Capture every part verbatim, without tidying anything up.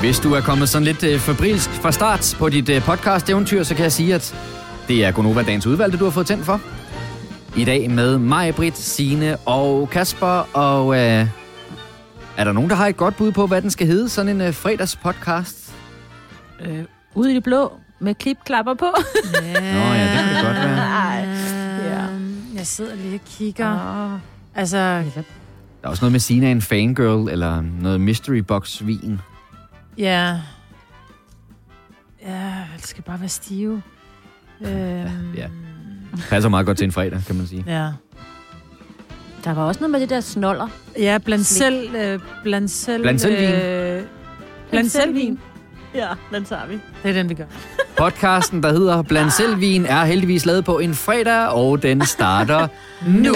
Hvis du er kommet sådan lidt øh, febrilsk fra start på dit øh, podcast-eventyr, så kan jeg sige, at det er Gonova Dagens Udvalgte, du har fået tændt for. I dag med mig, Britt, Signe og Kasper. Og øh, er der nogen, der har et godt bud på, hvad den skal hedde? Sådan en øh, fredagspodcast? Øh, ude i det blå med klipklapper på. Ja. Nå ja, det kan det godt være. Ej. Ja. Jeg sidder lige og kigger. Oh. Altså... Der er også noget med Signe er en fangirl, eller noget mystery box-vin. Ja. Ja, det skal bare være stive. Øhm... Ja. Passer meget godt til en fredag, kan man sige. Ja. Der var også noget med det der snoller. Ja, blandt selv... Øh, blandt selv... Blandt selv vin. Øh, blandt selv vin. Ja, den tager vi. Det er den, vi gør. Podcasten, der hedder Blandt selv vin, er heldigvis lavet på en fredag, og den starter nu.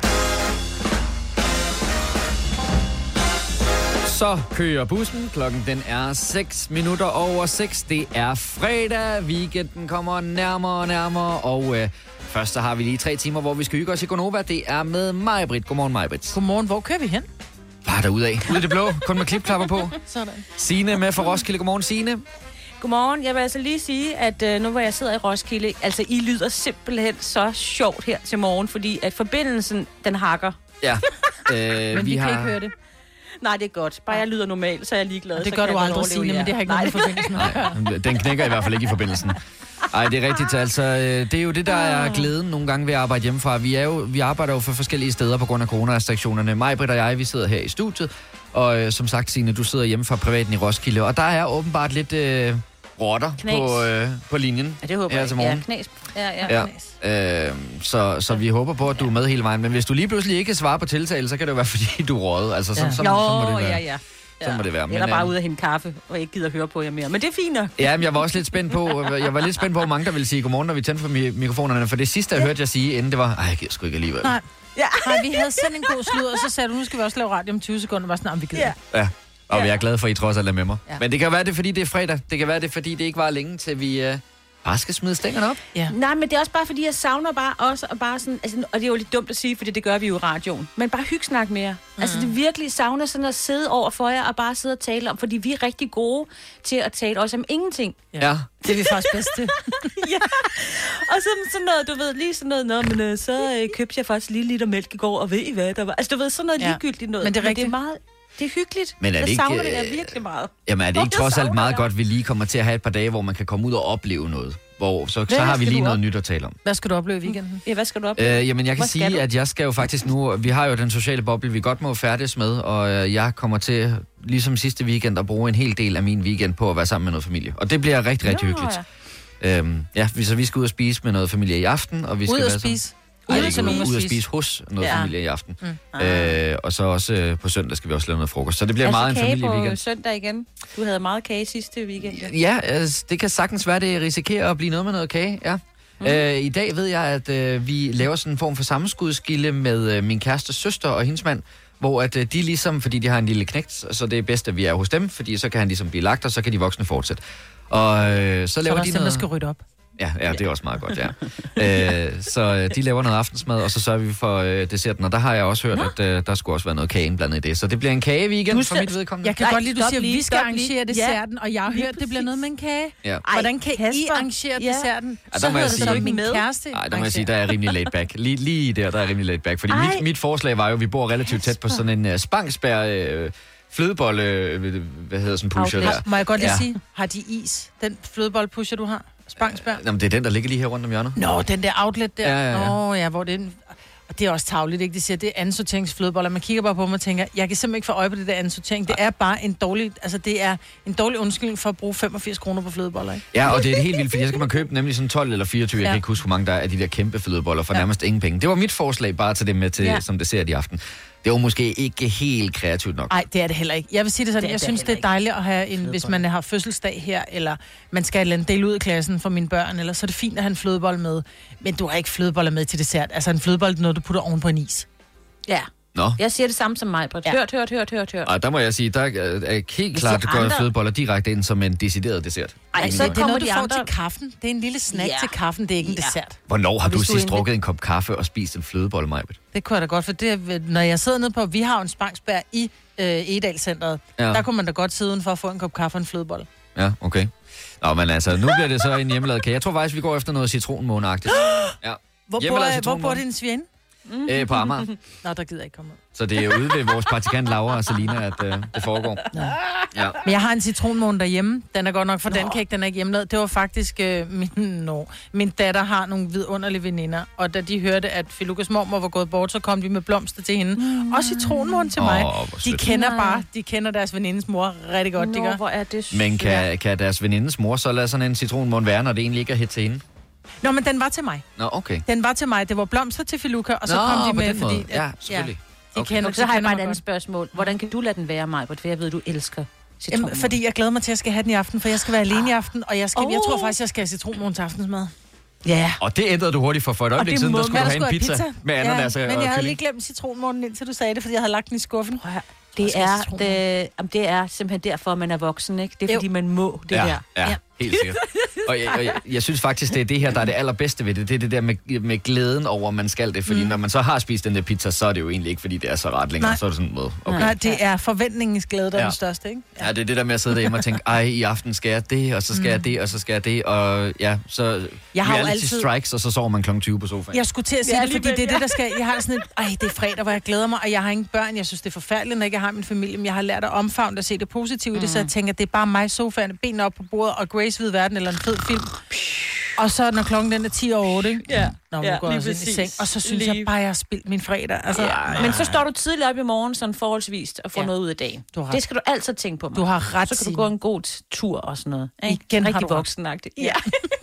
Så kører bussen. Klokken den er seks minutter over seks. Det er fredag. Weekenden kommer nærmere og nærmere. Og øh, først så har vi lige tre timer, hvor vi skal hygge os i Gonova. Det er med mig, Britt. Godmorgen, mig, Britt. Godmorgen. Hvor kører vi hen? Bare derudad. Ude i det blå. Kun med klipklapper på. Sådan. Signe med fra Roskilde. Godmorgen, Signe. Godmorgen. Jeg vil altså lige sige, at øh, nu hvor jeg sidder i Roskilde, altså I lyder simpelthen så sjovt her til morgen, fordi at forbindelsen, den hakker. Ja. Øh, Men vi, vi har... kan ikke høre det. Nej, det er godt. Bare jeg lyder normalt, så er jeg ligeglad. Og det så gør kan du jeg aldrig, godt overleve, Signe, ja. men det har ikke noget med forbindelsen at gøre. Nej, den knækker i hvert fald ikke i forbindelsen. Ej, det er rigtigt. Altså, det er jo det, der er glæden nogle gange ved at arbejde hjemmefra. Vi, er jo, vi arbejder jo for forskellige steder på grund af coronarestriktionerne. Mig, Britt og jeg, vi sidder her i studiet. Og øh, som sagt, Signe, du sidder hjemme fra privaten i Roskilde. Og der er åbenbart lidt øh, rotter på, øh, på linjen. Ja, det håber her til jeg. morgen. Ja, knas. Ja, ja, ja. knas. Øh, så, så vi håber på, at du er med hele vejen. Men hvis du lige pludselig ikke svarer på tiltale, så kan det jo være, fordi du er røget. Altså, så, Ja. så, så, Jo, så må det være. ja, ja. Så må det være. Men, Eller bare øh, ude at hente kaffe, og ikke gider høre på jer mere. Men det er fint nok. Ja, men jeg var også lidt spændt på, jeg var lidt spændt på, hvor mange der ville sige godmorgen, når vi tændte for mi- mikrofonerne. For det sidste, jeg hørte jer sige, inden det var, ej, jeg gider sgu ikke alligevel. Nej. Ja. Nej, vi havde sendt en god slud, og så sagde du, nu skal vi også lave radio om tyve sekunder. Var sådan, om vi gider. Ja. Ja, og Ja. jeg er glad for, at I trods alt er med mig. Ja. Men det kan være det, fordi det er fredag. Det kan være det, fordi det ikke var længe, til vi øh, bare skal smide stængerne op. Ja. Nej, men det er også bare, fordi jeg savner bare også, og bare sådan, altså, og det er jo lidt dumt at sige, fordi det gør vi jo i radioen, men bare hyggesnak mere. Mm. Altså, det virkelig savner sådan at sidde over for jer og bare sidde og tale om, fordi vi er rigtig gode til at tale også om ingenting. Ja. ja. Det er vi faktisk bedst til. Ja, og så sådan noget, du ved, lige sådan noget, nå, men øh, så øh, købte jeg faktisk lige liter mælk i går, og ved I hvad, der var, altså du ved, sådan noget Ja. ligegyldigt noget. Men det er rigtigt. Men det er meget, det er hyggeligt. Men er det jeg ikke, savner det øh, der virkelig meget. Jamen er det Åh, ikke jeg trods alt savner meget jer. godt, at vi lige kommer til at have et par dage, hvor man kan komme ud og opleve noget? Hvor, så, så Hvad har vi skal lige du noget op? nyt at tale om. Hvad skal du opleve i weekenden? Ja, hvad skal du op? Øh, jamen, jeg kan Hvor skal sige, du? at jeg skal jo faktisk nu... Vi har jo den sociale boble, vi godt må færdes med, og øh, jeg kommer til, ligesom sidste weekend, at bruge en hel del af min weekend på at være sammen med noget familie. Og det bliver rigtig, rigtig Nå, hyggeligt. ja. Øhm, ja, vi- så vi skal ud og spise med noget familie i aften, og vi skal Ud at være sammen- spise. Ej, Ude ikke til nogen ud, at ud at spise. spise hos noget Ja. familie i aften. Mm. Øh, og så også øh, på søndag skal vi også lave noget frokost. Så det bliver Altså meget en kage på familieweekend. søndag igen. Du havde meget kage sidste weekend. Ja. Ja, altså, det kan sagtens være, det risikerer at blive noget med noget kage, ja. Mm. Øh, I dag ved jeg, at øh, vi laver sådan en form for sammenskudskilde med øh, min kærestes søster og hendes mand, hvor at øh, de ligesom, fordi de har en lille knægt, så det er bedst, at vi er hos dem, fordi så kan han ligesom blive lagt, og så kan de voksne fortsætte. Og øh, så Så er laver der de også dem, der noget... skal rydde op. Ja, ja, det er også meget godt, ja. øh, så øh, de laver noget aftensmad, og så sørger vi for øh, desserten, og der har jeg også hørt, Nå. at øh, der skulle også være noget kage indblandet i det. Så det bliver en kageweekend Du for selv- mit vedkommende. Jeg kan Nej, godt lide, du stop siger, at lige, vi skal stop lige. arrangere desserten, og jeg har lige hørt, det bliver noget med en kage. Ja. Hvordan kan I Kasper. arrangere Ja. desserten? der Så må jeg hedder det sige- så, min Med. kæreste Nej, der må jeg sige, der er rimelig laid back. Lige, lige der, der er rimelig laid back. Fordi Ej. mit, mit forslag var jo, at vi bor relativt tæt på sådan en uh, spangsbær... Uh, flødebolle, øh, hvad hedder sådan en pusher Okay. der. Må jeg godt lige Ja. sige, har de is? Den flødeboldpusher, du har? Spangsbær? Jamen, det er den, der ligger lige her rundt om hjørnet. Nå, den der outlet der. Ja, ja, ja. Nå, ja, hvor det er... Og det er også tavligt, ikke? De siger, det er andensorteringsflødeboller. Man kigger bare på mig og tænker, jeg kan simpelthen ikke få øje på det der andensortering. Det er bare en dårlig... Altså, det er en dårlig undskyldning for at bruge femogfirs kroner på flødeboller, ikke? Ja, og det er helt vildt, fordi så kan man købe nemlig sådan tolv eller fireogtyve, jeg Ja. kan ikke huske, hvor mange der er af de der kæmpe flødeboller for Ja. nærmest ingen penge. Det var mit forslag bare til det med til, Ja. ja. som dessert i aften. Det var måske ikke helt kreativt nok. Nej, det er det heller ikke. Jeg vil sige det sådan, Det er jeg det synes, heller det er dejligt at have en, hvis man har fødselsdag her, eller man skal et eller andet dele ud i klassen for mine børn, eller så er det fint at have en flødebold med. Men du har ikke flødeboller med til dessert. Altså en flødebold er noget, du putter oven på en is. Ja. Nå. Jeg siger det samme som mig, Britt. Hørt, hørt, hørt, hørt, hørt. Og der må jeg sige, der er helt klart, det går andre... flødeboller direkte ind som en decideret dessert. Ej, så det er noget, du de får andre... til kaffen. Det er en lille snack ja. til kaffen, det er ikke en ja. dessert. Hvornår har du du sidst indvit- drukket en kop kaffe og spist en flødebolle, Majbet? Det kunne jeg da godt, for det, når jeg sidder nede på, vi har jo en Spangsbær i øh, Egedalscenteret. Ja. Der kunne man da godt sidde uden for at få en kop kaffe og en flødebolle. Ja, okay. Nå, men altså, nu bliver det så en hjemmelavet kage. Jeg tror faktisk, vi går efter noget citronmåneagtigt. Ja. Hvor bor, hvor bor din svinde? Mm. Øh, på Amager. Nå, der gider jeg ikke komme ud. Så det er ude ved vores praktikant Laura og Selina, at øh, det foregår. Ja. Ja. Men jeg har en citronmåne derhjemme. Den er godt nok for den kan ikke, den er ikke hjemmelavet. Det var faktisk øh, min, no. min datter har nogle vidunderlige veninder, og da de hørte, at Filukas mormor var gået bort, så kom de med blomster til hende. Mm. Og citronmåne til oh, mig. De kender bare, de kender deres venindes mor rigtig godt. Nå, de gør. hvor er det sødt. Men kan, kan deres venindes mor så lade sådan en citronmåne være, når det egentlig ikke er hit til hende? Nå, men den var til mig. Nå, okay. Den var til mig. Det var blomster til Filuka, og så Nå, kom de på med, den måde. fordi... Ja, selvfølgelig. De Okay. kender, Nå, så har jeg bare et andet godt. spørgsmål. Hvordan kan du lade den være, Majbert? For jeg ved, du elsker citronmåne. Jamen, fordi jeg glæder mig til, at jeg skal have den i aften, for jeg skal være alene i aften, og jeg, skal, Oh. jeg tror faktisk, jeg skal have citronmåne til aftensmad. Ja. Og det ændrede du hurtigt for for et øjeblik siden, der skulle du have en pizza, pizza med ananas ja, og men jeg havde kylling. lige glemt citronmånen, indtil du sagde det, fordi jeg havde lagt den i skuffen. Det er, det, jamen, det er simpelthen derfor, at man er voksen, ikke? Det er, Jo. fordi man må det ja, der. Ja, ja, helt sikkert. Og jeg, og jeg, jeg synes faktisk, det er det her, der er det allerbedste ved det. Det er det der med, med glæden over, at man skal det. Fordi mm. når man så har spist den der pizza, så er det jo egentlig ikke, fordi det er så ret længere. Nej. Så er det sådan noget. Okay. Nej, det er forventningens glæde, der er Ja. den største, ikke? Ja, det er det der med at sidde derhjemme og tænke, ej, i aften skal jeg det, og så skal mm. jeg det, og så skal jeg det, og ja, så Jeg har jo reality altid- strikes, og så sover man klokken tyve på sofaen. Jeg skulle til at sige Ja, det, fordi alligevel, det er ja. det, der skal... Jeg har sådan et... Ej, det er fredag, hvor jeg glæder mig, og jeg har ingen børn. Jeg synes, det er forfærdeligt, når jeg ikke har min familie. Men jeg har lært at omfavne og se det positive i det, så jeg tænker, det er bare mig, sofaen, benene op på bordet, og Grace ved verden, eller en fed film. Og så når klokken den er ti over otte, ikke? Ja. Nå, nu Ja, går jeg lige også ind i præcis. seng. Og så synes Lige- jeg bare, jeg har spildt min fredag. Altså, Ja. Men så står du tidligt op i morgen, sådan forholdsvist, og får Ja. noget ud af dagen. Du har ret. Det skal du altid tænke på, mig. Du har ret, Så kan du Signe. gå en god t- tur og sådan noget. Ikke? Igen har Rigtig du ret. voksenagtigt. Ja.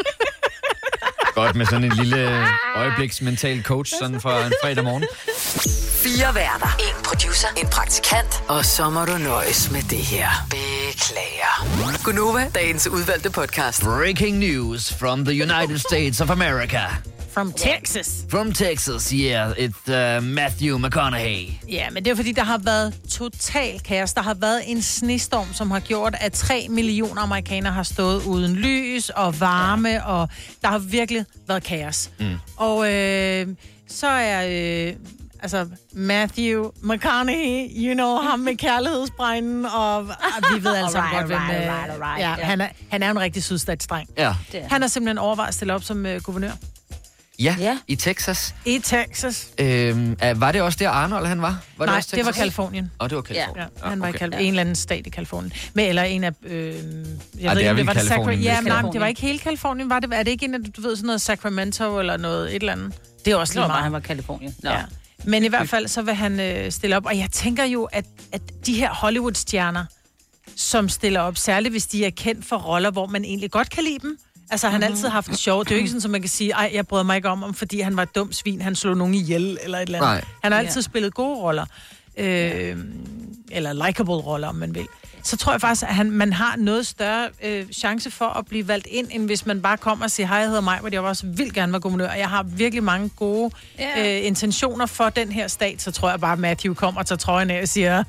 Godt med sådan en lille øjebliks mental coach, sådan fra en fredag morgen. Fire værter. En producer. En praktikant. Og så må du nøjes med det her. Beklager. Gunova, dagens udvalgte podcast. Breaking news from the United States of America. From Texas. From Texas, yeah, it's uh, Matthew McConaughey. Ja, men det er fordi, der har været total kaos. Der har været en snestorm, som har gjort, at tre millioner amerikanere har stået uden lys og varme, ja. Og der har virkelig været kaos. Mm. Og øh, så er... Øh, altså, Matthew McConaughey, you know, ham med kærlighedsbrænden, og ah, vi ved alle sammen Alright, godt, hvem... alright, øh, alright, alright, ja, ja. han er, han er en rigtig sydstatsdreng. Ja. Det er. Han har simpelthen overvejet at stille op som øh, guvernør Ja, Ja. i Texas. i Texas. Øhm, uh, var det også der Arnold, han var? var Nej, også det var Texas? Kalifornien. Åh, oh, det var Kalifornien. Ja, han var i okay. Kal- en eller anden stat i Kalifornien. Men, eller en af... Øh, jeg det ved er ikke, om vel det var det Californien, Sacra- Ja, hvis men nej, Californien. det var ikke hele Kalifornien. Var det, er det ikke en af, du ved, sådan noget Sacramento eller noget, et eller andet? Det er også Det lige var bare, meget. han var i Kalifornien. Nå. Ja. Men i hvert fald, så vil han øh, stille op. Og jeg tænker jo, at, at de her Hollywood-stjerner, som stiller op, særligt hvis de er kendt for roller, hvor man egentlig godt kan lide dem. Altså, han har altid haft det sjovt. Det er jo ikke sådan, at man kan sige, ej, jeg bryder mig ikke om ham, fordi han var et dumt svin, han slog nogen ihjel, eller et eller andet. Nej. Han har altid Ja. spillet gode roller. Øh, eller likable roller, om man vil. Så tror jeg faktisk, at han, man har noget større øh, chance for at blive valgt ind, end hvis man bare kommer og siger, hej, jeg hedder mig, hvor jeg også vil gerne være guvernør, og jeg har virkelig mange gode Ja. øh, intentioner for den her stat, så tror jeg bare, at Matthew kommer og tager trøjen af og siger,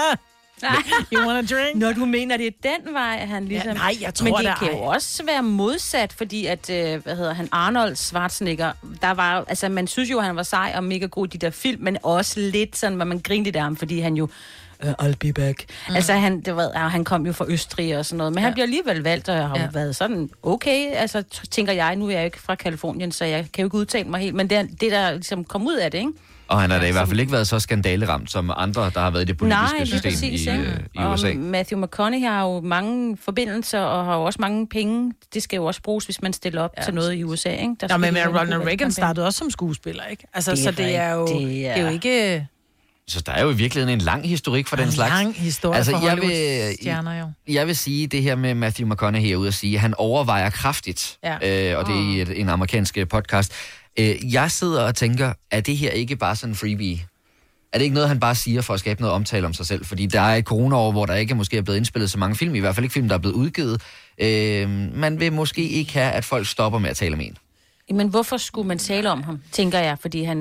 you want a drink? Når du mener, det er den vej, han ligesom... Ja, nej, jeg tror, Men det der kan er- jo også være modsat, fordi at, øh, hvad hedder han, Arnold Schwarzenegger, der var jo- altså man synes jo, han var sej og mega god i de der film, men også lidt sådan, hvor man grinede lidt af ham, fordi han jo, uh, I'll be back. Mm. Altså han, det var, ja, han kom jo fra Østrig og sådan noget, men ja. han bliver alligevel valgt, og har ja. Ja. været sådan, okay, altså t- tænker jeg, nu er jeg jo ikke fra Kalifornien, så jeg kan jo ikke udtale mig helt, men det er det, der ligesom kom ud af det, ikke? Og han har da i hvert fald ikke været så skandaleramt som andre, der har været i det politiske Nej, lige system præcis, i, ikke? øh, i U S A. Og Matthew McConaughey har jo mange forbindelser og har jo også mange penge. Det skal jo også bruges, hvis man stiller op ja. til noget i U S A, ikke? Der Nå, skal men lige være en Ronald god Reagan valgkampagne. startede også som skuespiller, ikke? Altså, Det er så det er jo, rigtigt, det er jo ja. ikke Så der er jo i virkeligheden en lang historik for den en slags. lang historie Altså, for jeg vil- Hollywood-stjerner, jo. Jeg vil sige det her med Matthew McConaughey er ude at sige, at han overvejer kraftigt, Ja. øh, og det er i et, en amerikansk øh, podcast. Øh, jeg sidder og tænker, er det her ikke bare sådan en freebie? Er det ikke noget, han bare siger for at skabe noget omtale om sig selv? Fordi der er et coronaår, hvor der ikke måske er blevet indspillet så mange film, i hvert fald ikke film, der er blevet udgivet. Øh, man vil måske ikke have, at folk stopper med at tale om en. Men hvorfor skulle man tale om ham, tænker jeg? Fordi han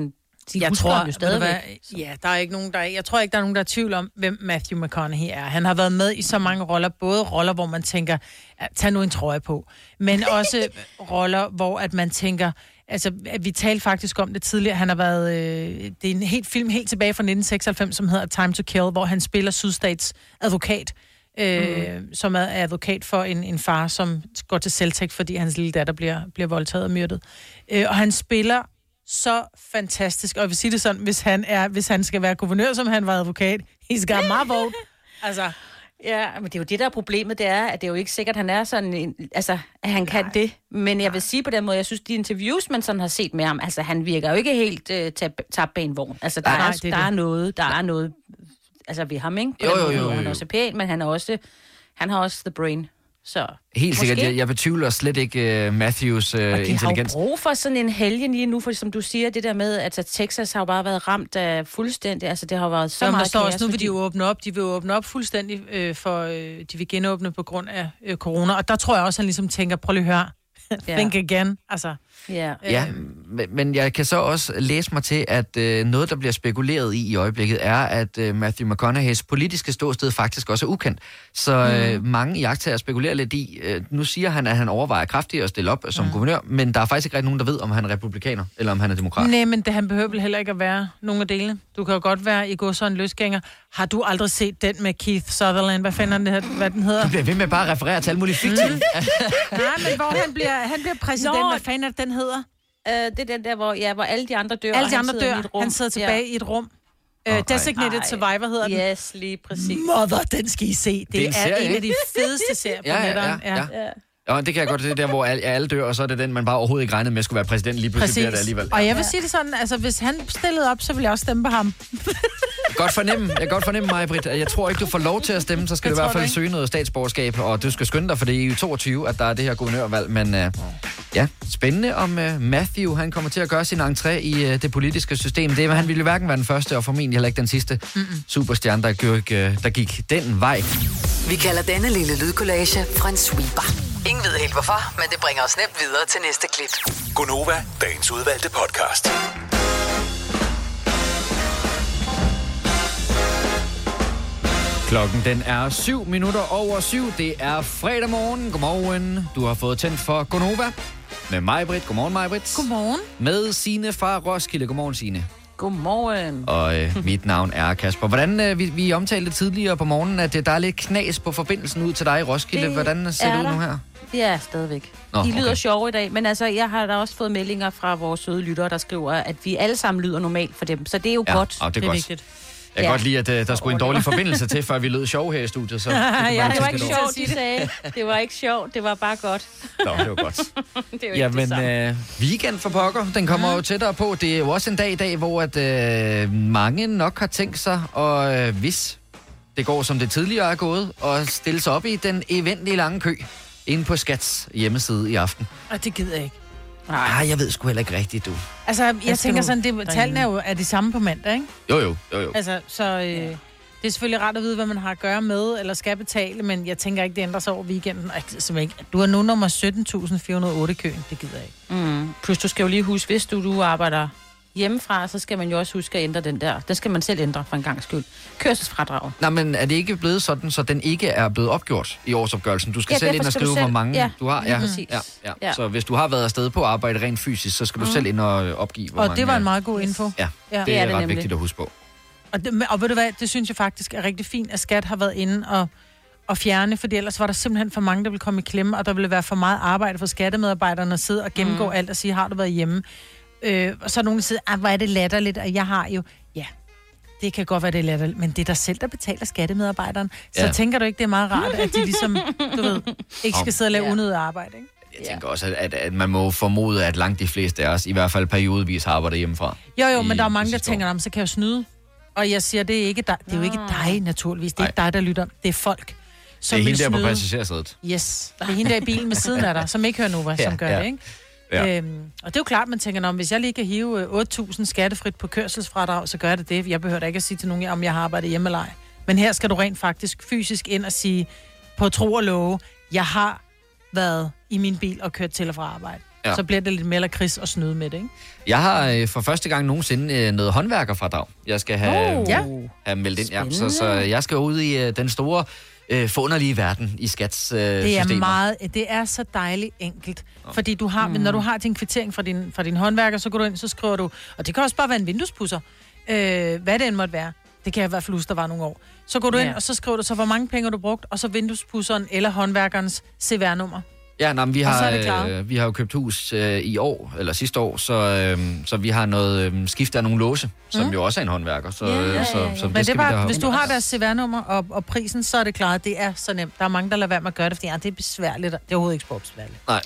De jeg husker tror, ham jo stadigvæk. hvad, ja, der er ikke nogen, der er, jeg tror ikke, der er nogen, der er i tvivl om, hvem Matthew McConaughey er. Han har været med i så mange roller, både roller, hvor man tænker, tag nu en trøje på, men også roller, hvor at man tænker, altså, vi talte faktisk om det tidligere, han har været, øh, det er en helt film helt tilbage fra nitten seksoghalvfems, som hedder Time to Kill, hvor han spiller Sydstats advokat, øh, mm. som er advokat for en, en far, som går til selvtægt, fordi hans lille datter bliver, bliver voldtaget og myrdet. Øh, og han spiller så fantastisk, og jeg vil sige det sådan, hvis han, er, hvis han skal være guvernør, som han var advokat, he's got my vote. Altså... Ja, men det er jo det, der er problemet, det er, at det er jo ikke sikkert, at han er sådan en, altså, at han kan Nej. det. Men jeg vil sige på den måde, jeg synes, de interviews, man sådan har set med ham, altså, han virker jo ikke helt uh, tabt bag en vogn. Altså, der, Nej, er, det der det. er noget, der er noget, altså, ved ham, ikke? På jo, jo, jo, jo. Han er også pæn, men han er også, han har også the brain. Så, helt sikkert. Jeg, jeg betvivler slet ikke uh, Matthews uh, intelligens. Og de har jo brug for sådan en helgen lige nu, for som du siger, det der med, at Texas har jo bare været ramt af fuldstændig, altså det har været så Jamen, meget der står også, nu vil fordi... de jo åbne op, de vil åbne op fuldstændig, øh, for øh, de vil genåbne på grund af øh, corona, og der tror jeg også, han ligesom tænker, prøv lige at høre, yeah. think again, altså. Yeah. Øh. Ja, men jeg kan så også læse mig til, at øh, noget, der bliver spekuleret i i øjeblikket, er, at øh, Matthew McConaughey's politiske ståsted faktisk også er ukendt. Så øh, mm. mange iagttagere spekulerer lidt i, øh, nu siger han, at han overvejer kraftigt at stille op som mm. guvernør, men der er faktisk ikke rigtig nogen, der ved, om han er republikaner, eller om han er demokrat. Nej, men det, han behøver vel heller ikke at være nogen af delene. Du kan jo godt være i går sådan en løsgænger. Har du aldrig set den med Keith Sutherland? Hvad fanden det, hvad den hedder? Du bliver ved med bare at referere til alle mulige fiktive. Mm. Nej, men hvor han bliver, han bliver præsident. Nå. Hvad fanden er det, den hedder? Uh, det er den der, hvor, ja, hvor alle de andre dør. Alle de andre dør. Han sidder tilbage ja. i et rum. Uh, okay. Designated Ej. Survivor hedder den. Yes, lige præcis. Mother, den skal I se. Det, det er, en, serie, er en af de fedeste serier på ja, netteren. Ja, ja, ja. Ja, det kan jeg godt, det er der, hvor alle, alle dør, og så er det den, man bare overhovedet ikke regnede med, skulle være præsident, lige pludselig bliver det alligevel. Og jeg vil sige det sådan, altså hvis han stillede op, så ville jeg også stemme på ham. Godt fornemme, jeg kan godt fornemme mig, Britt. Jeg tror ikke, du får lov til at stemme, så skal jeg du i hvert fald søge noget statsborgerskab, og du skal skynde dig, for det er i toogtyve, at der er det her guvernørvalg. Men uh, ja, spændende om uh, Matthew, han kommer til at gøre sin entré i uh, det politiske system. Det, han ville jo hverken være den første, og formentlig heller ikke den sidste Mm-mm. superstjerne, der gik, uh, der gik den vej. Vi kalder denne lille lydkollage en sweeper. Ingen ved helt hvorfor, men det bringer os nemt videre til næste klip. Gonova, dagens udvalgte podcast. Klokken den er syv minutter over syv. Det er fredag morgen. Godmorgen. Du har fået tændt for Gonova med mig, Britt. Godmorgen, mig, Britt. Godmorgen. Med Signe fra Roskilde. Godmorgen, Signe. Godmorgen. Og øh, mit navn er Kasper. Hvordan, øh, vi, vi omtalte tidligere på morgenen, at øh, der er lidt knas på forbindelsen ud til dig i Roskilde. Det Hvordan ser det ud nu her? Ja, stadigvæk. Nå, De lyder okay. sjove i dag, men altså, jeg har da også fået meldinger fra vores søde lyttere, der skriver, at vi alle sammen lyder normalt for dem. Så det er jo ja, godt. Ja, det er, det er godt. vigtigt. Jeg kan ja. godt lide, at uh, der skulle en dårlig forbindelse til, før vi lød sjove her i studiet. Så det, ja, det var ikke sjovt, de sagde. Det var ikke sjovt, det var bare godt. Nå, det var godt. Det er jo ja, ikke men det uh, weekend for pokker, den kommer mm. jo tættere på. Det er jo også en dag i dag, hvor at, uh, mange nok har tænkt sig, og uh, hvis det går som det tidligere er gået, og stille sig op i den eventlige lange kø inde på Skats hjemmeside i aften. Og det gider jeg ikke. Nej, jeg ved sgu heller ikke rigtigt, du. Altså, jeg, jeg tænker sådan, det, tallene er jo er de samme på mandag, ikke? Jo, jo, jo, jo. Altså, så øh, ja. det er selvfølgelig rart at vide, hvad man har at gøre med, eller skal betale, men jeg tænker ikke, det ændrer sig over weekenden. Altså, ikke. Du er nu nummer sytten tusind fire hundrede og otte i køen, det gider jeg ikke. Mm. Plus, du skal jo lige huske, hvis du, du arbejder hjemmefra, så skal man jo også huske at ændre den der. Den skal man selv ændre for en gang skyld. Kørselsfradrag. Nej, men er det ikke blevet sådan, så den ikke er blevet opgjort i årsopgørelsen? Du skal ja, selv ind og skrive, selv... hvor mange ja, du har. Ja, ja, ja, ja. Så hvis du har været afsted på arbejde rent fysisk, så skal du mm. selv ind og opgive, hvor og mange... det var en meget god info. Ja, ja. det, det er, er det ret nemlig. vigtigt at huske på. Og, det, og ved du hvad, det synes jeg faktisk er rigtig fint, at Skat har været inde og, og fjerne, fordi ellers var der simpelthen for mange, der ville komme i klemme, og der ville være for meget arbejde for skattemedarbejderne at sidde og gennemgå mm. alt og sige, har du været hjemme? Øh, og så er nogen, der siger, ah, hvor er det latterligt, og jeg har jo, ja, det kan godt være, det er latterligt, men det er dig selv, der betaler skattemedarbejderen. Så ja. tænker du ikke, det er meget rart, at de ligesom, du ved, ikke skal sidde og lave ja. unødigt arbejde, ikke? Jeg tænker også, at, at, at man må formode, at langt de fleste af os, i hvert fald periodevis, arbejder hjemmefra. Jo, jo, men der er mange, der tænker, om så kan jeg jo snyde. Og jeg siger, det er, ikke dig. Det er jo ikke dig, naturligvis. Det er ikke dig, der lytter. Det er folk, som det er vil hende der snyde. på passagersædet. Yes, det er hende der i bilen med siden af dig, som ikke hører Nova, ja, som gør ja. det, ikke? Ja. Øhm, og det er jo klart, man tænker, om hvis jeg lige kan hive otte tusind skattefrit på kørselsfradrag, så gør jeg det det. Jeg behøver da ikke at sige til nogen, om jeg har arbejdet hjemme eller ej. Men her skal du rent faktisk fysisk ind og sige, på tro og love, jeg har været i min bil og kørt til og fra arbejde. Ja. Så bliver det lidt mere lakrids og snyde med det, ikke? Jeg har øh, for første gang nogensinde øh, noget håndværkerfradrag. Jeg skal have, Oh. Ja. have meldt ind. Ja, så, Spændende. så jeg skal ud i øh, den store, øh, forunderlige verden i skats øh, Det er systemer. meget, det er så dejligt enkelt. Fordi du har, mm. når du har din kvittering fra din, fra din håndværker, så går du ind, så skriver du, og det kan også bare være en vinduespusser, øh, hvad det end måtte være. Det kan jeg i hvert fald huske, der var nogle år. Så går du ind, Ja. og så skriver du så, hvor mange penge har du brugt, og så vinduespusseren eller håndværkerens C V R-nummer. Ja, nej, men vi Og så har, er det klaret. øh, vi har jo købt hus øh, i år, eller sidste år, så, øh, så vi har noget øh, skift af nogle låse, som Mm. jo også er en håndværker. Så, Ja, ja, øh, ja, så, ja. så Men det skal er vi da bare, have. hvis du har deres C V R-nummer og, og prisen, så er det klaret. Det er så nemt. Der er mange, der lader være med at gøre det, fordi ja, det er besværligt. Det er overhovedet ikke sportsbesværligt. Nej.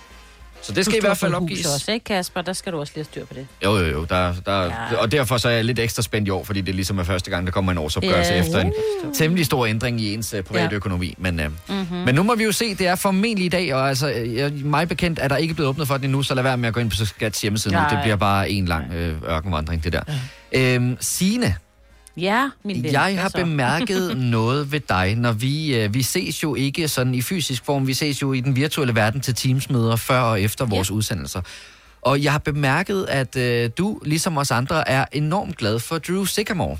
Så det skal i hvert fald opgives. Også, ikke, Kasper? Der skal du også lige have styr på det. Jo, jo, jo. Der, der, Ja. Og derfor så er jeg lidt ekstra spændt i år, fordi det ligesom er første gang, der kommer en årsopgørelse Ja. efter en temmelig stor ændring i ens uh, private Ja. økonomi. Men, uh, Mhm. mm-hmm. men nu må vi jo se, det er formentlig i dag, og altså, jeg, mig bekendt er der ikke blevet åbnet for det endnu, så lad være med at gå ind på Skats hjemmeside nu. Nej. Det bliver bare en lang øh, ørkenvandring, det der. Ja. Øhm, Signe, Ja, min ven. jeg Hvad har så? bemærket noget ved dig, når vi, øh, vi ses jo ikke sådan i fysisk form, vi ses jo i den virtuelle verden til Teams-møder før og efter vores Ja. udsendelser. Og jeg har bemærket, at øh, du, ligesom os andre, er enormt glad for Drew Sycamore.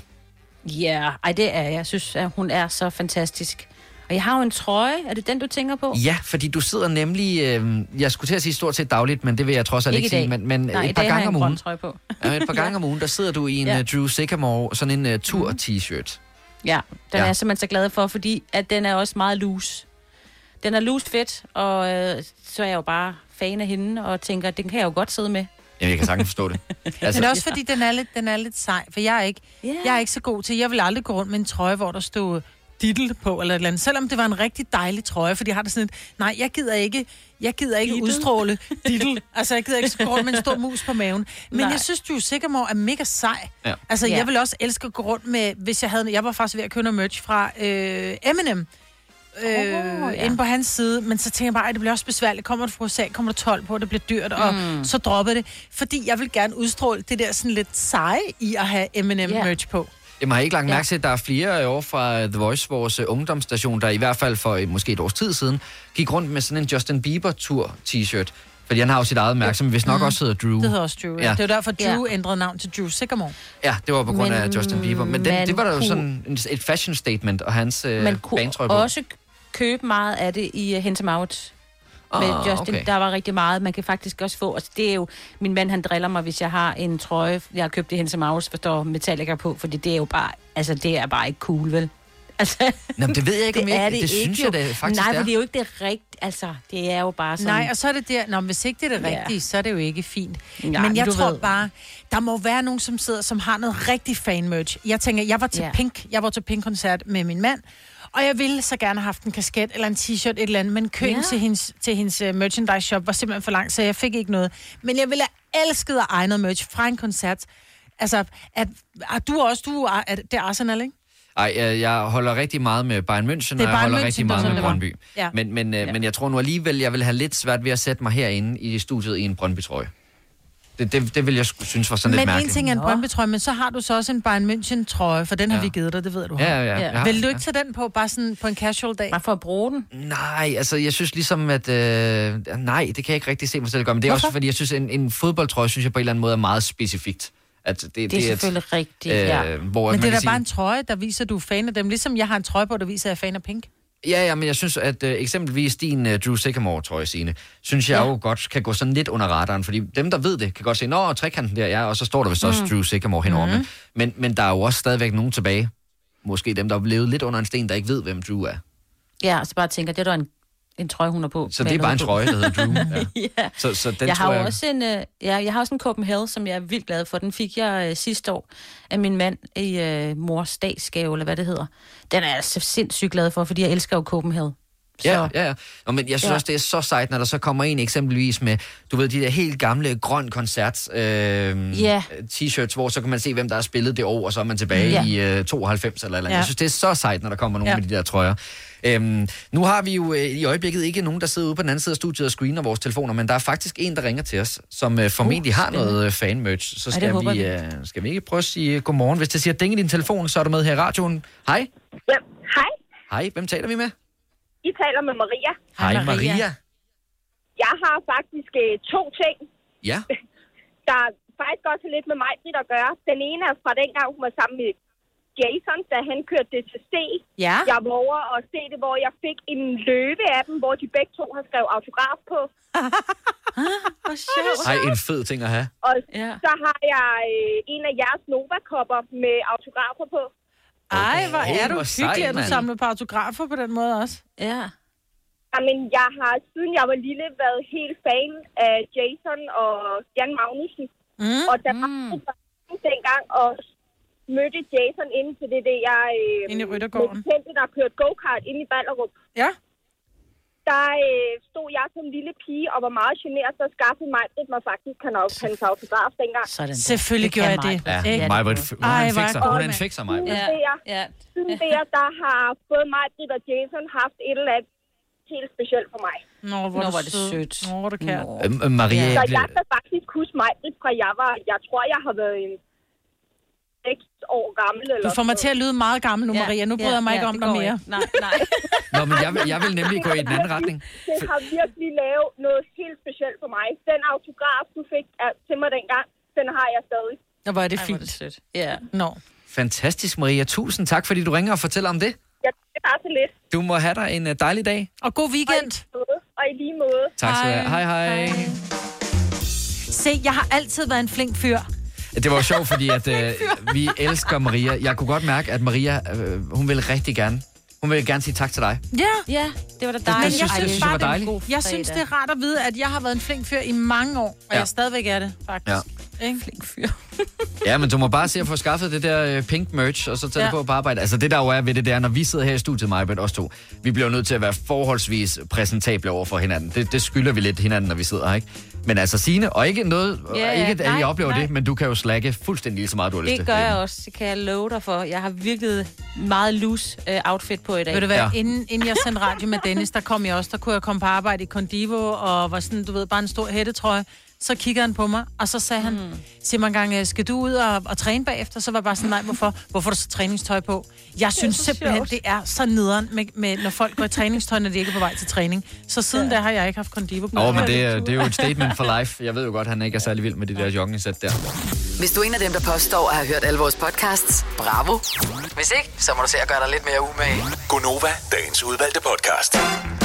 Ja, ej, det er jeg. Jeg synes, at hun er så fantastisk. Og jeg har jo en trøje. Er det den, du tænker på? Ja, fordi du sidder nemlig, øh, jeg skulle til at sige stort set dagligt, men det vil jeg trods alt ikke, Ikke i sige, dag. men, men Nej, i et par dag har gange jeg om en grøn ugen. trøje på. Ja, et par gange om ugen, der sidder du i en Ja. ja. Drew Sycamore, sådan en uh, tur-t-shirt. Ja, den Ja. ja. er jeg simpelthen så glad for, fordi at den er også meget loose. Den er loose fedt, og øh, så er jeg jo bare fan af hende, og tænker, den kan jeg jo godt sidde med. Jamen, jeg kan sagtens forstå det. Altså, men det er også fordi, den er lidt, den er lidt sej, for jeg er, ikke, Ja. jeg er ikke så god til, jeg vil aldrig gå rundt med en trøje, hvor der stod Diddle på, eller et eller andet, selvom det var en rigtig dejlig trøje, fordi jeg har det sådan et, nej, jeg gider ikke, jeg gider ikke Diddle? udstråle Diddle, altså jeg gider ikke gå rundt med en stor mus på maven, men Nej. jeg synes, Drew Sycamore er mega sej. Ja. Altså, Ja. jeg vil også elske at gå rundt med, hvis jeg havde, jeg var faktisk ved at købe noget merch fra øh, Eminem, øh, Åh, ja. inde på hans side, men så tænker jeg bare, at det bliver også besværligt. Kommer du fra U S A, kommer der tolv på, det bliver dyrt, og mm. så dropper det. Fordi jeg vil gerne udstråle det der sådan lidt seje i at have Eminem Ja. merch på. Jamen, har I ikke lagt Ja. mærke til, at der er flere år fra The Voice, vores uh, ungdomsstation, der i hvert fald for uh, måske et års tid siden, gik rundt med sådan en Justin Bieber-tur-t-shirt. Fordi han har jo sit eget mærke, som vist nok også hedder Drew. Det hedder også Drew. Ja. Ja. Det er jo derfor, Drew Ja. ændrede navn til Drew Sycamore. Ja, det var på grund Men af Justin Bieber. Men den, man det var da jo kunne- sådan en- et fashion statement, og hans uh, Man kunne banetrøje på. også købe meget af det i uh, Hense Maut. Med Ah, Justin, okay. der var rigtig meget. Man kan faktisk også få, altså det er jo, min mand han driller mig, hvis jeg har en trøje, jeg har købt i Hense Maut, der står Metallica på, fordi det er jo bare, altså det er bare ikke cool, vel? Altså, Nå, men det ved jeg ikke, om det jeg, er det, det det ikke synes jo. jeg da faktisk Nej, det for er. det er jo ikke det rigtige, altså det er jo bare sådan. Nej, og så er det der, nå, men hvis ikke det er det Ja. rigtige, så er det jo ikke fint. Nej, men men jeg du tror ved. bare, der må være nogen, som sidder, som har noget rigtig fan-merch. Jeg tænker, jeg var til Ja. Pink, jeg var til Pink-koncert med min mand, og jeg ville så gerne have haft en kasket eller en t-shirt, et eller andet, men køen Ja. til hendes, til hendes uh, merchandise-shop var simpelthen for lang, så jeg fik ikke noget. Men jeg ville have elsket at eje noget merch fra en koncert. Altså, at, at du også, du er, er, det er Arsenal, ikke? Ej, jeg, jeg holder rigtig meget med Bayern München, og jeg Bayern holder München, rigtig det var meget sådan, med det var. Brøndby. Ja. Men, men, ja. men jeg tror nu alligevel, jeg vil have lidt svært ved at sætte mig herinde i studiet i en Brøndby-trøje. Det, det, det vil jeg sgu synes var sådan lidt Men en mærkeligt. ting er en Nå. Brøndby-trøje, men så har du så også en Bayern München-trøje, for den har Ja. vi givet dig, det ved du. Ja, har. ja, ja. Ja. ja. Vil du ikke tage den på, bare sådan på en casual dag? Bare for at bruge den. Nej, altså jeg synes ligesom, at... Øh, nej, det kan jeg ikke rigtig se mig selv gøre. Men det er Hvorfor? også fordi, jeg synes, en, en fodboldtrøje, synes jeg på en eller anden måde er meget specifikt. At det, Det er selvfølgelig rigtigt, øh, ja. Hvor Men man det er da kan bare en trøje, der viser, at du er fan af dem. Ligesom jeg har en trøje på, der viser, at jeg er fan af Pink. Ja, ja, men jeg synes, at øh, eksempelvis din øh, Drew Sycamore-trøje, Signe, synes jeg Ja. jo godt kan gå sådan lidt under radaren, fordi dem, der ved det, kan godt se, nå, trekanten der, ja, og så står der vist også Mm. Drew Sycamore henover Mhm. med. Men, men der er jo også stadigvæk nogen tilbage, måske dem, der har levet lidt under en sten, der ikke ved, hvem Drew er. Ja, og så bare tænker, det er der en, en trøje, hun er på. Så med det er bare en noget på. trøje, der hedder Drew. Ja. Ja. Så, så den Jeg tror har jo jeg... også en, øh, ja, jeg har også en Copenhagen, som jeg er vildt glad for. Den fik jeg øh, sidste år af min mand i øh, mors dagsgave, eller hvad det hedder. Den er jeg så sindssygt glad for, fordi jeg elsker jo Copenhagen. Så, Ja, ja, ja. Nå, men jeg synes Ja. også, det er så sejt, når der så kommer en eksempelvis med, du ved, de der helt gamle grøn koncert øh, Ja. t-shirts, hvor så kan man se, hvem der har spillet det år, og så er man tilbage Ja. i øh, tooghalvfems eller eller andet. Ja. Jeg synes, det er så sejt, når der kommer nogen Ja. med de der trøjer. Øhm, nu har vi jo øh, i øjeblikket ikke nogen, der sidder ude på den anden side af studiet og screener vores telefoner, men der er faktisk en, der ringer til os, som øh, formentlig Uh, har spændende. noget øh, fan-merch. Så det skal, håber vi, vi. øh, skal vi ikke prøve at sige godmorgen. Hvis det siger ding i din telefon, så er du med her i radioen. Hej. Ja, hej. Hej, hvem taler vi med? I taler med Maria. Hej, Hej, Maria. Maria. Jeg har faktisk øh, to ting, Ja. der faktisk også har lidt med mig at gøre. Den ene er fra dengang, hun var sammen med Jason, da han kørte det til C. Ja. Jeg var over og se det, hvor jeg fik en løve af dem, hvor de begge to har skrevet autograf på. Hvor sjovt. Ej, en fed ting at have. Og Ja. så har jeg øh, en af jeres Nova-kopper med autografer på. Ej, hvor Okay, er du hvor hyggelig, sej, at du mand. samler på autografer på den måde også. Ja. Jamen, jeg har siden jeg var lille været helt fan af Jason og Jan Magnussen. Mm. Og der var mm. dengang og mødte Jason inde til det der... Øh, Inde i Ryttergården. med kendte, der kørte go-kart inde i Ballerup. Ja. Der øh, stod jeg som lille pige og var meget generet, så skaffede mig det mig faktisk han af hans autograf dengang. Sådan der. Selvfølgelig Det gjorde kan jeg det. Ja, Ikke? mig, hun Ej, er en hvor er fikser. jeg Hun god, er en mand. fikser, mig. Siden Ja. der, Ja. siden der, der har både mig, Britt og Jason haft et eller andet helt specielt for mig. Nå, hvor Nå, er hvor du er det sød. sødt. Nå, hvor er du kært. Nå. Øhm, øh, Maria, Så jeg jeg bliver... kan faktisk huske mig, fra jeg var, jeg tror, jeg har været en seks år gammel. Eller Du får mig til at lyde meget gammel nu, Ja, Maria. Nu ja, bryder jeg mig ja, ikke om det dig går mere. ikke. Nej, nej. Nå, men jeg vil, jeg vil nemlig gå i den anden retning. Det har virkelig lavet noget helt specielt for mig. Den autograf, du fik til mig dengang, den har jeg stadig. Nå, hvor er det Ej, hvor er det fint. sødt. Ja. Nå. Fantastisk, Maria. Tusind tak, fordi du ringer og fortæller om det. Jeg er bare så lidt. Du må have dig en uh, dejlig dag. Og god weekend. Og i lige måde. Tak skal du have. Hej, hej. Se, jeg har altid været en flink fyr. Det var jo sjovt, fordi at, øh, vi elsker Maria. Jeg kunne godt mærke, at Maria, øh, hun vil rigtig gerne. Hun vil gerne sige tak til dig. Ja. Ja, det var da det dejligt. synes jeg- Ej, synes det jeg var en dejligt. god Jeg synes, det fredag. er rart at vide, at jeg har været en flink fyr i mange år. Og Ja. jeg stadigvæk er det, faktisk. Ja. Ikke? Flink fyr. Ja, men du må bare se at få skaffet det der øh, pink merch, og så tage Ja. det på på arbejde. Altså det der jo er ved det der, når vi sidder her i studiet, Majbert, os to, vi bliver jo nødt til at være forholdsvis præsentable over for hinanden. Det, det skylder vi lidt hinanden, når vi sidder her, ikke? Men altså Signe, og ikke noget, Ja, ja, ja. ikke at Nej, jeg oplever nej. det, men du kan jo slække fuldstændig lige så meget, du har lyst til. Det gør jeg også. Det kan jeg love dig for. Jeg har virkelig meget loose uh, outfit på i dag. Ved du hvad, Ja. ja. inden, inden jeg sendte radio med Dennis, der kom jeg også, der kunne jeg komme på arbejde i Condivo, og var sådan, du ved, bare en stor hættetrøje. Så kigger han på mig, og så sagde han, mm. siger man gang, skal du ud og, og træne bagefter? Så var jeg bare sådan, nej, hvorfor? Hvorfor har du så træningstøj på? Jeg synes så simpelthen, sjovt. det er så nederen, med, med, når folk går i træningstøj, når de ikke er på vej til træning. Så siden ja. da har jeg ikke haft Condivo på. Åh, men det, er- det er jo et statement for life. Jeg ved jo godt, at han ikke er særlig vild med de der joggingsæt der. Hvis du er en af dem, der påstår at have hørt alle vores podcasts, bravo. Hvis ikke, så må du se at gøre dig lidt mere umage. Gonova, dagens udvalgte podcast.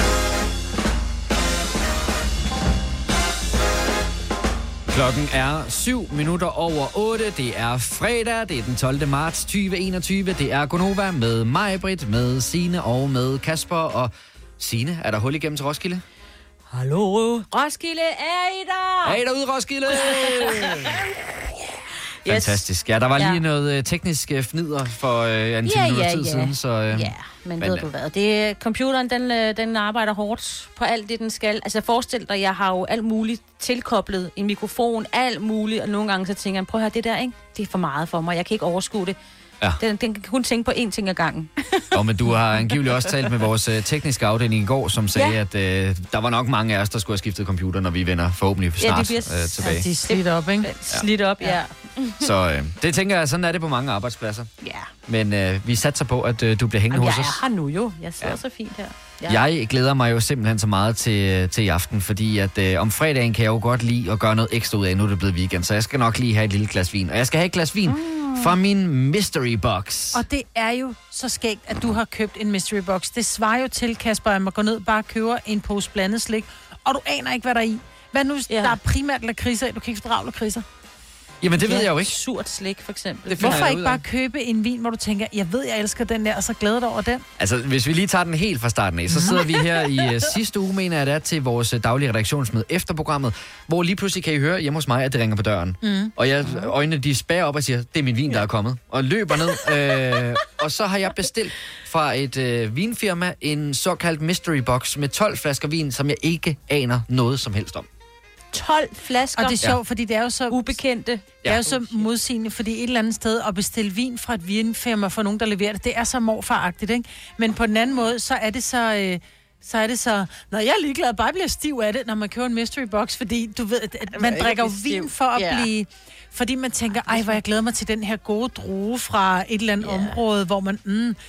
Klokken er syv minutter over otte. Det er fredag. Det er den tolvte marts tyve enogtyve. Det er Gonova med mig, Britt, med Signe og med Kasper. Og Signe, er der hul igennem til Roskilde? Hallo? Roskilde, er I der? Hey derude, Roskilde! Yes. Fantastisk. Ja, der var lige Ja. noget øh, teknisk øh, fnider for øh, en ti Ja, minutter ja, tid ja. siden. Så, øh, Ja, men, men, ved øh, du hvad, det, computeren den, øh, den arbejder hårdt på alt det, den skal. Altså forestil dig, jeg har jo alt muligt tilkoblet, en mikrofon, alt muligt, og nogle gange så tænker jeg, prøv at høre det der, ikke? Det er for meget for mig, jeg kan ikke overskue det. Ja. Den, den kan kun tænke på én ting ad gangen. Og men du har angiveligt også talt med vores øh, tekniske afdeling i går, som sagde, ja. at øh, der var nok mange af os, der skulle have skiftet computer, når vi vender forhåbentlig Ja, snart det bliver øh, tilbage. Ja, de er slidt op, ikke? Slidt op, ja. Så øh, det tænker jeg, sådan er det på mange arbejdspladser. Ja. Men øh, vi satser på, at øh, du bliver hængende Jamen, hos jeg os. er her nu jo. Jeg sidder Ja. så fint her. Ja. Jeg glæder mig jo simpelthen så meget til, til i aften, fordi at øh, om fredagen kan jeg jo godt lide at gøre noget ekstra ud af, nu er det blevet weekend, så jeg skal nok lige have et lille glas vin. Og jeg skal have et glas vin mm. fra min mystery box. Og det er jo så skægt, at du har købt en mystery box. Det svarer jo til, Kasper, at man går ned og bare køber en pose blandet slik, og du aner ikke, hvad der er i. Hvad nu, Ja. der er primært lakridser i? Du kan ikke fordrage lakridser. Jamen det ved Ja, jeg jo ikke. Surt slik, for eksempel. Det finder Hvorfor jeg ikke ud af. bare købe en vin, hvor du tænker, jeg ved, jeg elsker den der, og så glæder dig over den? Altså, hvis vi lige tager den helt fra starten af, så sidder vi her i uh, sidste uge, mener jeg det er, til vores uh, daglige redaktionsmøde efter programmet, hvor lige pludselig kan I høre hjemme hos mig, at det ringer på døren. Mm. Og jeg, øjnene de spærer op og siger, det er min vin, der er kommet. Og løber ned. øh, og så har jeg bestilt fra et øh, vinfirma en såkaldt mystery box med tolv flasker vin, som jeg ikke aner noget som helst om. tolv flasker. Og det er sjovt, fordi det er jo så... Ubekendte. Det er jo så modsigende, fordi et eller andet sted at bestille vin fra et vinfirma for nogen, der leverer det, det er så morfaragtigt, ikke? Men på den anden måde, så er det så... Øh, så er det så... Når jeg er ligeglad, bare bliver stiv af det, når man køber en mystery box, fordi du ved, at, at man ikke drikker jo blive stiv. vin for at Ja. blive... Fordi man tænker, ej, hvor jeg glæder mig til den her gode drue fra et eller andet Ja. område, hvor man... Mm,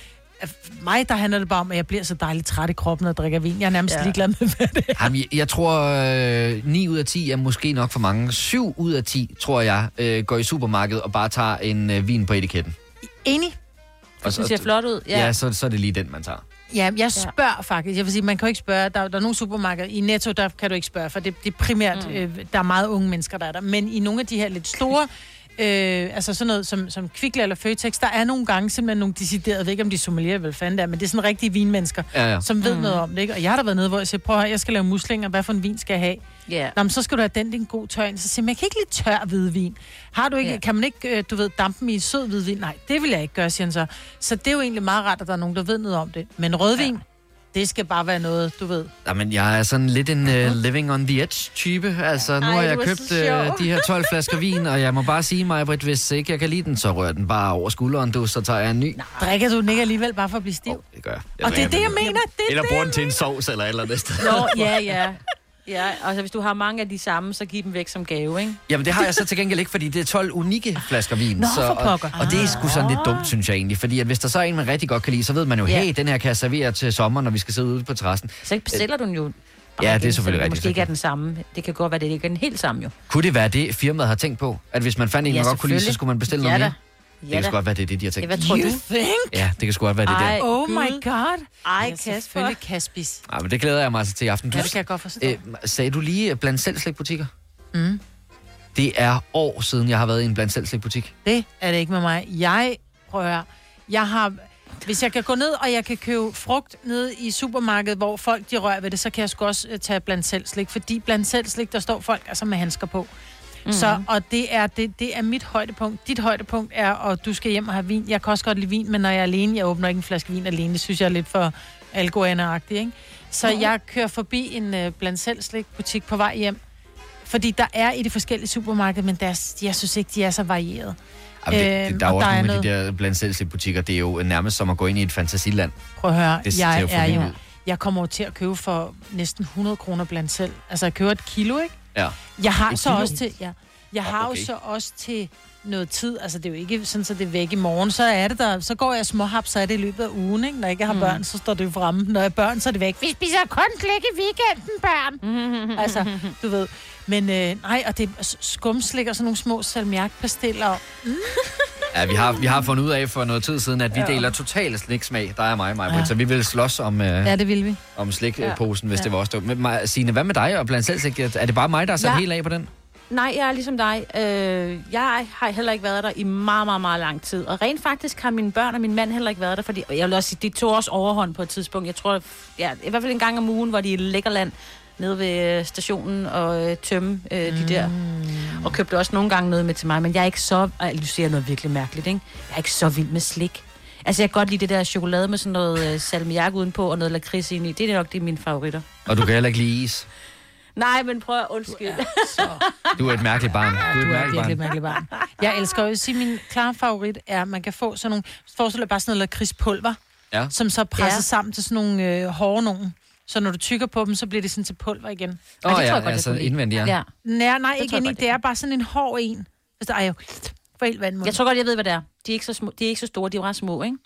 mig, der handler det bare om, at jeg bliver så dejligt træt i kroppen, når jeg drikker vin. Jeg er nærmest ja. ligeglad med, hvad det er. Jamen, jeg, jeg tror, øh, ni ud af ti er måske nok for mange. syv ud af ti, tror jeg, øh, går i supermarkedet og bare tager en øh, vin på etiketten. Enig. Og så ser flot ud. Ja, ja så, så er det lige den, man tager. Ja, jeg spørger faktisk. Jeg vil sige, man kan jo ikke spørge. Der, der er nogle supermarkeder. I Netto, der kan du ikke spørge, for det, det er primært, mm. øh, der er meget unge mennesker, der er der. Men i nogle af de her lidt store, øh, altså sådan noget som, som Kvickly eller Føtex, der er nogle gange simpelthen nogle deciderede, jeg ved ikke om de sommelier vel fanden der, men det er sådan rigtige vinmennesker, ja, ja. som ved mm. noget om det, ikke? Og jeg har da været nede, hvor jeg siger, prøv at høre, jeg skal lave muslinger, hvad for en vin skal jeg have? Yeah. Nå, men så skal du have den, det er en god tør ind. Så siger man, jeg kan ikke lide tør hvidvin. Har du ikke, yeah. Kan man ikke, du ved, dampe dem i sød hvidvin? Nej, det vil jeg ikke gøre, siger han så. Så det er jo egentlig meget rart, at der er nogen, der ved noget om det. Men rødvin, ja. det skal bare være noget, du ved. Jamen, jeg er sådan lidt en uh, living on the edge-type. Altså, nu Ej, har jeg købt uh, de her tolv flasker vin, og jeg må bare sige mig, Britt, hvis ikke jeg kan lide den, så rører den bare over skulderen, du, så tager jeg en ny. Nej. Drikker du den ikke alligevel bare for at blive stiv? Oh, det gør jeg. jeg og det er det, jeg mener. Det eller det, bruger den til en sovs eller et eller andet sted. Nå, ja, ja. Ja, altså hvis du har mange af de samme, så giv dem væk som gave, ikke? Jamen det har jeg så til gengæld ikke, fordi det er tolv unikke flasker vin. Nå, så, og, og det er sgu sådan lidt Ah. dumt, synes jeg egentlig. Fordi at hvis der så er en, man rigtig godt kan lide, så ved man jo, Ja. hey, den her kan jeg servere til sommer, når vi skal sidde ude på terrassen. Så bestiller du den jo. Ja, det er selvfølgelig rigtigt. Måske ikke er den samme. Det kan godt være, det ikke er den helt samme jo. Kunne det være det, firmaet har tænkt på? At hvis man fandt en, Ja, man godt kunne lide, så skulle man bestille ja, noget da. mere? Ja, det kan sgu godt være, det er det, de har tænkt. Hvad tror you du? think? Ja, det kan sgu godt være, det er Ej. det. Oh Gud. my god. Ej, Ja, Kasper. selvfølgelig Kaspis. Ja, men det glæder jeg mig altså til i aften. Du, Ja, det kan jeg godt forstå. øh, sagde du lige blandt selv slikbutikker? Mm. Det er år siden, jeg har været i en blandt selv slikbutik. Det er det ikke med mig. Jeg, prøv at høre, jeg har... Hvis jeg kan gå ned, og jeg kan købe frugt nede i supermarkedet, hvor folk de rører ved det, så kan jeg sgu også uh, tage blandt selv slik. Fordi blandt selv slik, der står folk altså med handsker på. Mm-hmm. Så, og det er, det, det er mit højdepunkt. Dit højdepunkt er, at du skal hjem og have vin. Jeg kan også godt lide vin, men når jeg er alene, jeg åbner ikke en flaske vin alene. Det synes jeg er lidt for algoaner-agtigt, ikke? Så mm-hmm. jeg kører forbi en uh, blandt selv slik butik på vej hjem. Fordi der er i de forskellige supermarkeder, men der, jeg synes ikke, de er så varieret. Jamen, det, det, der er og også der nogle er af de der blandt selv butikker, det er jo nærmest som at gå ind i et fantasiland. Prøv at høre, Det jeg ser jo er jo... forvildt ud. Jeg kommer jo til at købe for næsten hundrede kroner blandt selv. Altså, jeg køber et kilo, ikke? Ja. Jeg har Et så kilo? også til... Ja, jeg har okay. jo så også til noget tid. Altså, det er jo ikke sådan, så det er væk i morgen. Så er det der... Så går jeg småhap, så er det i løbet af ugen, ikke? Når jeg ikke har mm. børn, så står det jo fremme. Når jeg har børn, så er det væk. Vi spiser kun slik i weekenden, børn! Altså, du ved... Men øh, nej, og det er skumslik og sådan nogle små salmiakpastiller. Mm. Ja, vi har, vi har fundet ud af for noget tid siden, at vi ja. deler totalt sliksmag. Der er mig og mig, ja. Så vi vil slås om, øh, Ja, det vil vi. om slikposen, Ja. hvis Ja. det var også. Men Ma- Signe, hvad med dig og blandt selv slik? Er det bare mig, der er sat Ja. helt af på den? Nej, jeg er ligesom dig. Øh, jeg har heller ikke været der i meget, meget, meget lang tid. Og rent faktisk har mine børn og min mand heller ikke været der, fordi jeg vil også sige, de tog også overhånd på et tidspunkt. Jeg tror, ja, i hvert fald en gang om ugen, hvor de i Lækkerland nede ved stationen og øh, tømme øh, de der. Og købte også nogle gange noget med til mig, men jeg er ikke så... Ej, du siger noget virkelig mærkeligt, ikke? Jeg er ikke så vild med slik. Altså, jeg kan godt lide det der chokolade med sådan noget øh, salmiak udenpå og noget lakrids ind i. Det er nok det er mine favoritter. Og du kan heller ikke lide is. Nej, men prøv at undskylde. Så... Du er et mærkeligt barn. Du er et Du er mærkeligt virkelig barn. mærkelig barn. Jeg elsker jo at sige, min klare favorit er, at man kan få sådan nogle... Forestil dig bare sådan noget lakridspulver, Ja. som så presser Ja. sammen til sådan nogle øh, hårde nogen. Så når du tykker på dem, så bliver det sådan til pulver igen. Åh det tror oh, jeg ja, godt, jeg altså kunne lide. indvendigt, ja. Ja. Nej, nej, ikke tror jeg ind i. godt, Det jeg er bare sådan en hård en. Hvis der er jo for helt vandmund. Jeg tror godt, jeg ved, hvad det er. De er ikke så, små, de er ikke så store, de er ret små, ikke?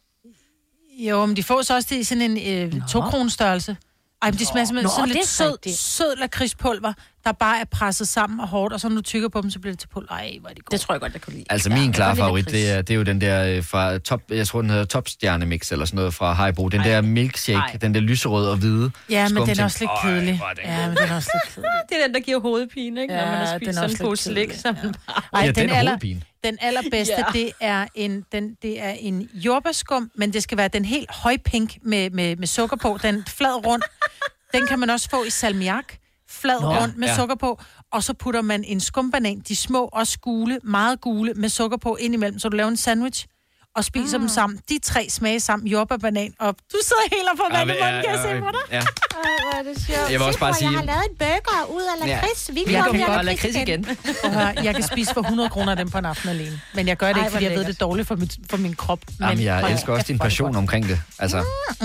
Jo, men de får så også det i sådan en øh, to-kroner størrelse. Ej, men de smager simpelthen Nå, sådan det lidt er sød, rigtigt. sød lakridspulver, der bare er presset sammen og hårdt, og så når du tykker på dem, så bliver det til pulver. Ej, hvor er det godt. Det tror jeg godt, jeg kunne lide. Altså Ja, min jeg klare kan godt lide favorit, lakrids. det er, det er jo den der øh, fra top, jeg tror den hedder Topstjernemix eller sådan noget fra Haribo. Den Ej. der milkshake, Ej. den der lyserøde og hvide. Ja, men den skumting. er også lidt Øj, kedelig. hvor er den Ja, men den er også lidt kedelig. Det er den, der giver hovedpine, ikke? Ja, Når man har den spist er sådan også en pose lidt slik. kedelig, Som... Ej, Ja, den, den er aller, hovedpine. den allerbedste, Ja. det er en, den, det er en jordbærskum, men det skal være den helt højpink med, med, med sukker på. Den flad rundt. Den kan man også få i salmiak. Flad Nå, rundt med ja. sukker på. Og så putter man en skumbanan, de små, også gule, meget gule, med sukker på ind imellem. Så du laver en sandwich og spiser mm. dem sammen. De tre smage sammen, jordbær, banan, og du sidder helt og får vand i munden, kan jeg se på dig? Ja. Ej, hvor er det sjovt. Jeg vil også bare sige... Jeg har lavet en burger ud af lakrids. Vi Vi kommer kommer her og lakrids igen. Og hør, jeg kan spise for hundrede kroner af dem på en aften alene. Men jeg gør det Ej, ikke, fordi hvor jeg ved, det lækkert. er dårligt for, mit, for min krop. Men Jamen, jeg hold elsker også kæft, din hvor er det passion godt. omkring det. Altså,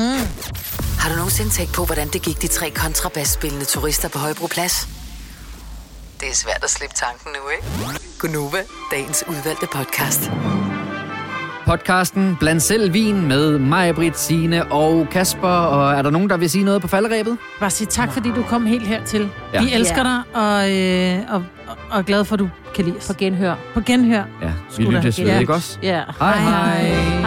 Har du nogensinde tænkt på, hvordan det gik de tre kontrabasspillende turister på Højbroplads? Det er svært at slippe tanken nu, ikke? Gunova, dagens udvalgte podcast. Podcasten Bland selv vin med mig, Britt, Signe og Kasper. Og er der nogen, der vil sige noget på falderebet? Bare sige tak, fordi du kom helt hertil. Ja. Vi elsker Ja. dig, og, øh, og, og er glade for, at du kan lide os. På genhør. På genhør. Ja, vi Sgu da. lyttes ved, Ja. ikke også? Ja. Hej hej.